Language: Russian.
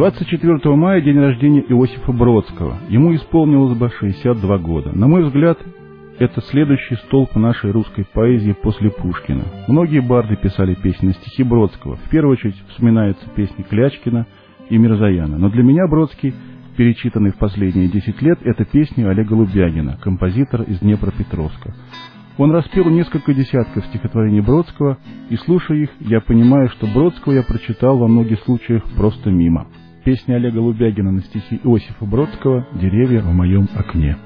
24 мая день рождения Иосифа Бродского. Ему исполнилось бы 62 года. На мой взгляд, это следующий столб нашей русской поэзии после Пушкина. Многие барды писали песни на стихи Бродского. В первую очередь вспоминаются песни Клячкина и Мирзояна. Но для меня Бродский, перечитанный в последние 10 лет, это песни Олега Лубягина, композитора из Днепропетровска. Он распел несколько десятков стихотворений Бродского, и, слушая их, я понимаю, что Бродского я прочитал во многих случаях просто мимо. Песня Олега Лубягина на стихи Иосифа Бродского «Деревья в моем окне».